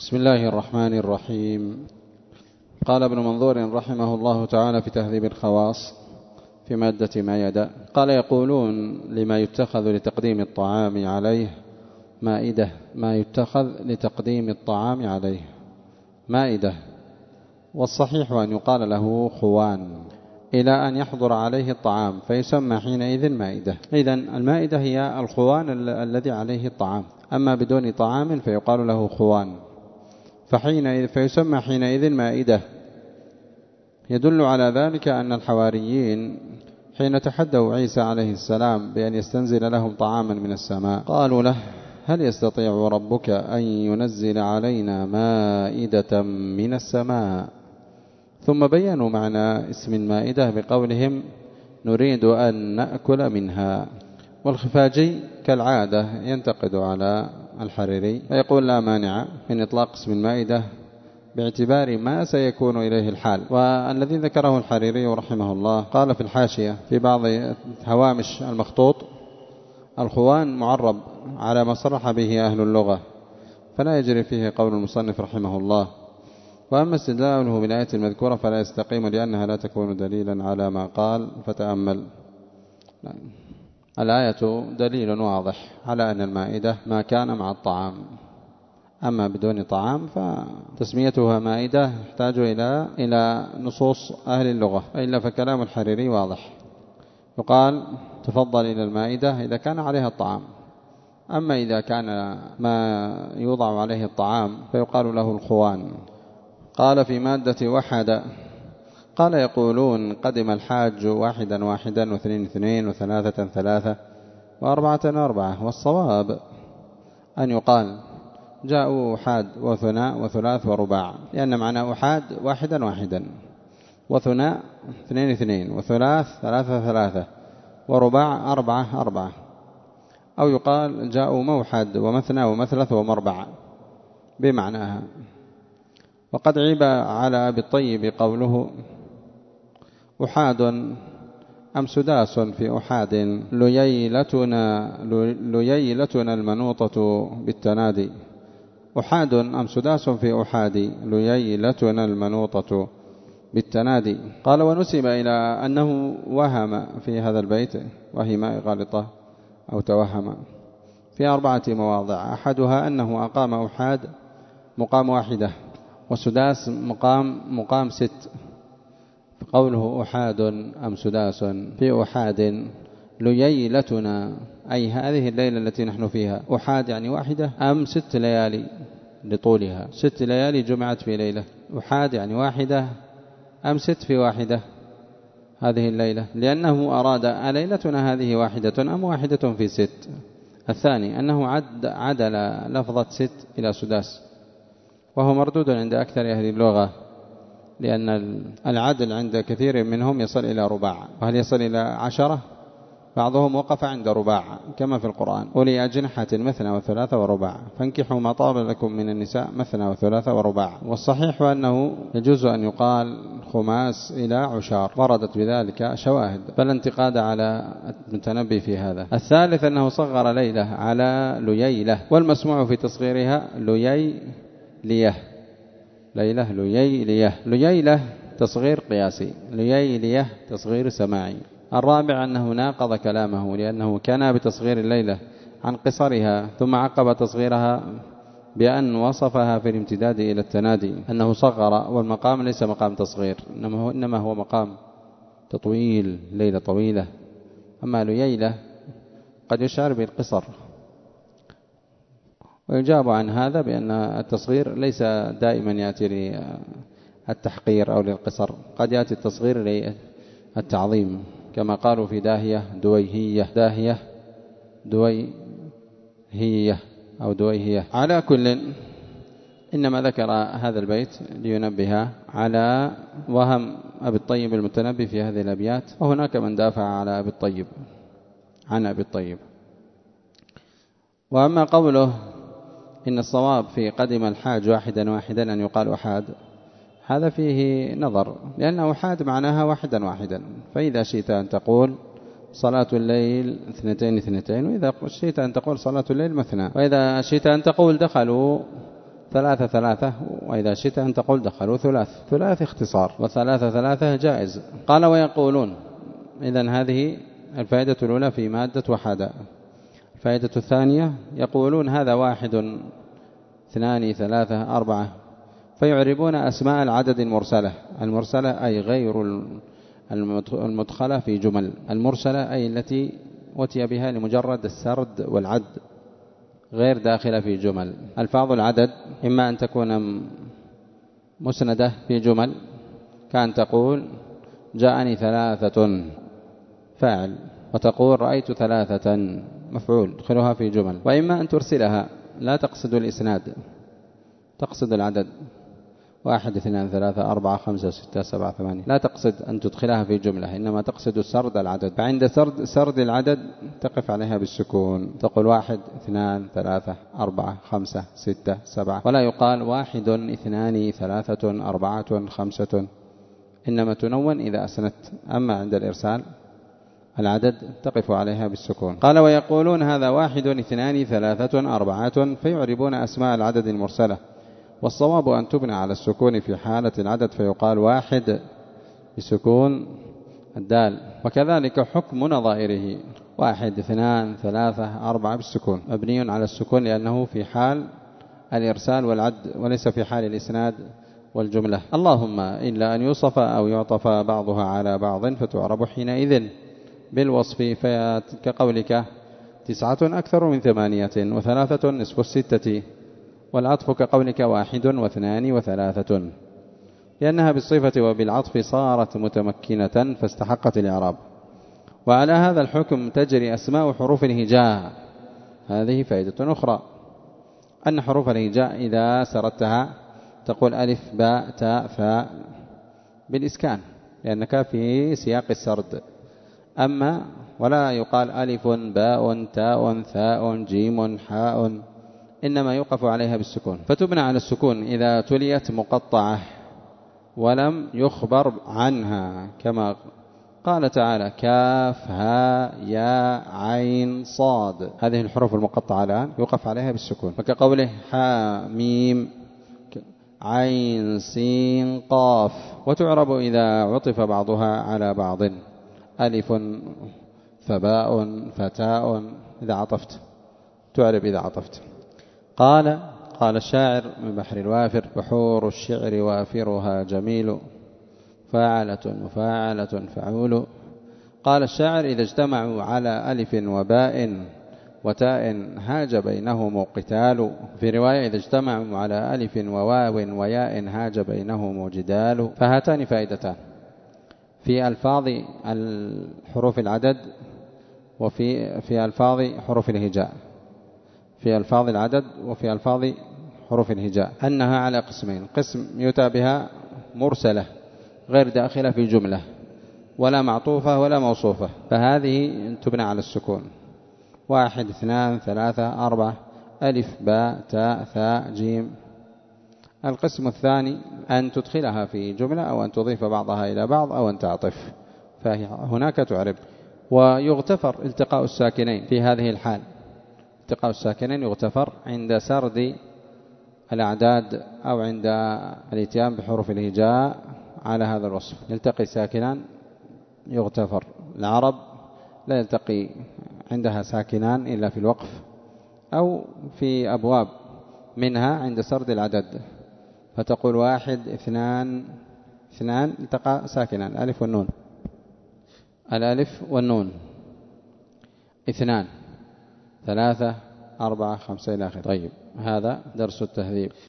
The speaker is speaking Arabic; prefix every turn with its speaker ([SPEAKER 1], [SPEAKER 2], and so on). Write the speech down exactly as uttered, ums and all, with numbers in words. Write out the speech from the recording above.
[SPEAKER 1] بسم الله الرحمن الرحيم. قال ابن منظور رحمه الله تعالى في تهذيب الخواص في مادة مائدة، قال: يقولون لما يتخذ لتقديم الطعام عليه مائدة. ما يتخذ لتقديم الطعام عليه مائدة، والصحيح أن يقال له خوان إلى أن يحضر عليه الطعام فيسمى حينئذ مائدة. إذن المائدة هي الخوان الذي عليه الطعام، أما بدون طعام فيقال له خوان، فحينئذ فيسمى حينئذ مائدة. يدل على ذلك أن الحواريين حين تحدوا عيسى عليه السلام بأن يستنزل لهم طعاما من السماء قالوا له: هل يستطيع ربك أن ينزل علينا مائدة من السماء؟ ثم بيّنوا معنى اسم المائدة بقولهم: نريد أن نأكل منها. والخفاجي كالعادة ينتقد على الحريري ويقول: لا مانع من إطلاق اسم المائدة باعتبار ما سيكون إليه الحال. والذي ذكره الحريري رحمه الله قال في الحاشية في بعض هوامش المخطوط: الخوان معرب على ما صرح به أهل اللغة، فلا يجري فيه قول المصنف رحمه الله. وأما استدلاله بالآية المذكورة فلا يستقيم، لأنها لا تكون دليلا على ما قال. فتأمل، الآية دليل واضح على أن المائدة ما كان مع الطعام، أما بدون طعام فتسميتها مائدة يحتاج إلى إلى نصوص أهل اللغة، وإلا فكلام الحريري واضح. يقال: تفضل إلى المائدة إذا كان عليها الطعام، أما إذا كان ما يوضع عليه الطعام فيقال له الخوان. قال في مادة وحد: قال: يقولون قدم الحاج واحدا واحدا واثنين اثنين وثلاثة ثلاثة وأربعة أربعة. والصواب أن يقال: جاءوا أحاد وثناء وثلاث ورباع، لأن معنى أحاد واحدا واحدا، وثناء اثنين اثنين، وثلاث ثلاثة ثلاثة، ورباع أربعة أربعة. أو يقال: جاءوا موحد ومثنى ومثلث ومربع بمعناها. وقد عيب على أبي الطيب قوله: أحاد أم سداس في أحاد، لييلتنا, لييلتنا المنوطة بالتنادي. أحاد أم سداس في أحاد، لييلتنا المنوطة بالتنادي. قال: ونسب إلى أنه وهم في هذا البيت، وهي ماء غالطة أو توهم، في أربعة مواضع. أحدها أنه أقام أحاد مقام واحدة، وسداس مقام مقام ست. قوله أحاد أم سداس في أحاد، لييلتنا أي هذه الليلة التي نحن فيها. أحاد يعني واحدة، أم ست ليالي لطولها، ست ليالي جمعت في ليلة. أحاد يعني واحدة، أم ست في واحدة هذه الليلة، لأنه أراد أليلتنا هذه واحدة أم واحدة في ست. الثاني أنه عد عدل لفظة ست إلى سداس، وهو مردود عند أكثر أهل اللغة، لأن العدل عند كثير منهم يصل إلى رباع، وهل يصل إلى عشرة؟ بعضهم وقف عند رباع كما في القرآن: أولي أجنحة مثنى وثلاثة ورباع، فانكحوا ما طاب لكم من النساء مثنى وثلاثة ورباع. والصحيح أنه يجوز أن يقال خماس إلى عشار، وردت بذلك شواهد، فلا انتقاد على المتنبي في هذا. الثالث أنه صغر ليلة على لييلة، والمسموع في تصغيرها لييلية، ليلة لييلية. لييلة تصغير قياسي، لييلية تصغير سماعي. الرابع أنه ناقض كلامه، لأنه كان بتصغير الليلة عن قصرها، ثم عقب تصغيرها بأن وصفها في الامتداد إلى التنادي أنه صغر، والمقام ليس مقام تصغير، إنما هو مقام تطويل، ليلة طويلة. أما لييلة قد يشعر بالقصر. ويجاب عن هذا بأن التصغير ليس دائما يأتي للتحقير أو للقصر، قد يأتي التصغير للتعظيم، كما قالوا في داهية دويهية، داهية دويهية أو دويهية. على كل، إنما ذكر هذا البيت لينبه على وهم أبي الطيب المتنبي في هذه الأبيات، وهناك من دافع على أبي الطيب عن أبي الطيب. وأما قوله إن الصواب في قدم الحاج واحدا واحدا أن يقال أحاد، هذا فيه نظر، لأن أحاد معناها واحدا واحدا، فإذا شئت أن تقول صلاة الليل اثنتين اثنتين، وإذا شئت أن تقول صلاة الليل مثنى، وإذا شئت أن تقول دخلوا ثلاثة ثلاثة، وإذا شئت أن تقول دخلوا ثلاث، ثلاث اختصار، وثلاثة ثلاثة جائز. قال ويقولون. إذن هذه الفائدة الأولى في مادة وحدة. الفائدة الثانية يقولون هذا واحد اثنان ثلاثة أربعة، فيعربون أسماء العدد المرسلة. المرسلة أي غير المدخلة في جمل، المرسلة أي التي أتي بها لمجرد السرد والعد، غير داخلة في جمل. ألفاظ العدد إما أن تكون مسندة في جمل، كان تقول جاءني ثلاثة فاعل، وتقول رأيت ثلاثة مفعول، تدخلها في جمل. وإما أن ترسلها لا تقصد الإسناد، تقصد العدد واحد اثنان ثلاثة أربعة خمسة ستة سبعة ثمانية، لا تقصد أن تدخلها في جملة، إنما تقصد سرد العدد. فعند سرد, سرد العدد تقف عليها بالسكون، تقول واحد اثنان ثلاثة أربعة خمسة ستة سبعة، ولا يقال واحد اثنان ثلاثة أربعة خمسة، إنما تنون إذا أسندت. أما عند الإرسال العدد تقف عليها بالسكون. قال ويقولون هذا واحد اثنان ثلاثة أربعة، فيعربون أسماء العدد المرسلة، والصواب أن تبنى على السكون في حالة العدد، فيقال واحد بسكون الدال. وكذلك حكم نظائره، واحد اثنان ثلاثة أربعة بالسكون، مبني على السكون لأنه في حال الإرسال والعد، وليس في حال الإسناد والجملة. اللهم إلا أن يوصف أو يعطف بعضها على بعض، فتعرب حينئذ بالوصف، كقولك تسعة أكثر من ثمانية، وثلاثة نصف الستة، والعطف كقولك واحد واثنان وثلاثة، لأنها بالصفة وبالعطف صارت متمكنة فاستحقت الإعراب. وعلى هذا الحكم تجري أسماء حروف الهجاء. هذه فائدة أخرى، أن حروف الهجاء إذا سردتها تقول ألف باء تاء ثاء بالإسكان، لأنك في سياق السرد. أما ولا يقال ألف باء تاء ثاء جيم حاء، إنما يوقف عليها بالسكون، فتبنى على السكون إذا تليت مقطعة ولم يخبر عنها، كما قال تعالى كاف ها يا عين صاد، هذه الحروف المقطعة الآن يوقف عليها بالسكون، فكقوله حا ميم عين سين قاف. وتعرب إذا عطف بعضها على بعض، ألف فباء فتاء، إذا عطفت تعرب إذا عطفت. قال قال الشاعر من بحر الوافر بحور الشعر وافرها جميل، فاعلة مفاعلة فعول. قال الشاعر إذا اجتمعوا على ألف وباء وتاء هاج بينهم قتال. في رواية إذا اجتمعوا على ألف وواو وياء هاج بينهم جدال. فهاتان فائدتان في ألفاظ الحروف العدد وفي في ألفاظ حروف الهجاء، في ألفاظ العدد وفي ألفاظ حروف الهجاء، أنها على قسمين: قسم يؤتى بها مرسلة غير داخلة في جملة ولا معطوفة ولا موصوفة، فهذه تبنى على السكون، واحد اثنان ثلاثة أربعة ألف باء تاء ثاء جيم. القسم الثاني أن تدخلها في جملة أو أن تضيف بعضها إلى بعض أو أن تعطف، فهناك تعرب. ويغتفر التقاء الساكنين في هذه الحال، التقاء الساكنين يغتفر عند سرد الأعداد أو عند الاتيان بحروف الهجاء على هذا الوصف. يلتقي ساكنان يغتفر. العرب لا يلتقي عندها ساكنان إلا في الوقف أو في أبواب منها عند سرد العدد، فتقول واحد اثنان اثنان التقى ساكنان، الألف والنون، الألف والنون، اثنان ثلاثة أربعة خمسة إلى آخره. طيب، هذا درس التهذيب.